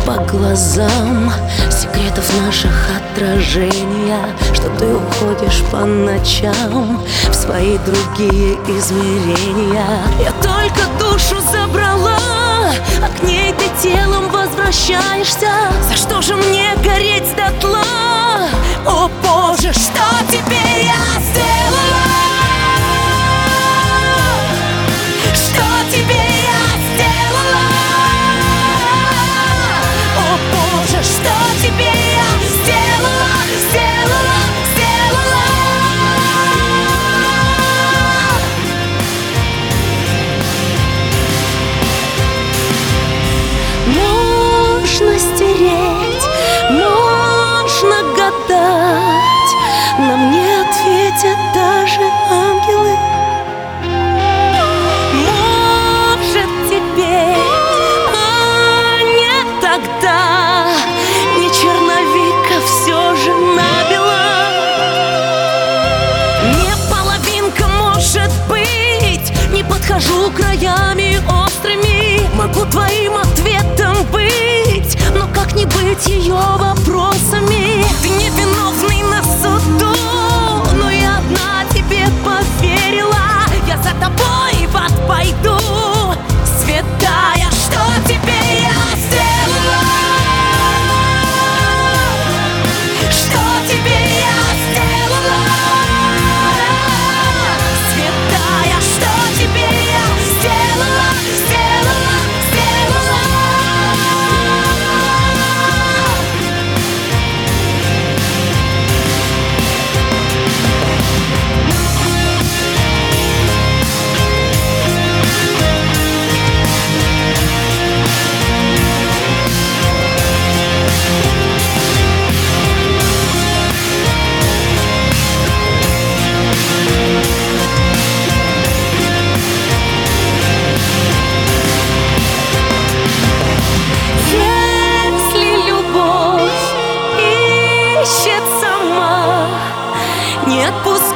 по глазам секретов наших отражения, что ты уходишь по ночам в свои другие измерения. Я только душу забрала, а к ней ты телом возвращаешься. За что же мне гореть дотла? О Боже, что теперь я сделала? Что теперь я сделала? О Боже, что теперь я сделала? Сделала, сделала. Можно стереть, можно гадать, нам не ответят даже ангелы. Может теперь, а не тогда, не черновика все же набила. Не половинка, может быть, не подхожу краями острыми. Могу твоим ответом быть, но как не быть ее вопросами? Ты невиновный на суду, но я одна тебе поверила. Я за тобой в ад пойду, святая, что теперь я сделала? Что теперь я сделала? Святая, что теперь я сделала? Сделала, сделала. Не отпускай.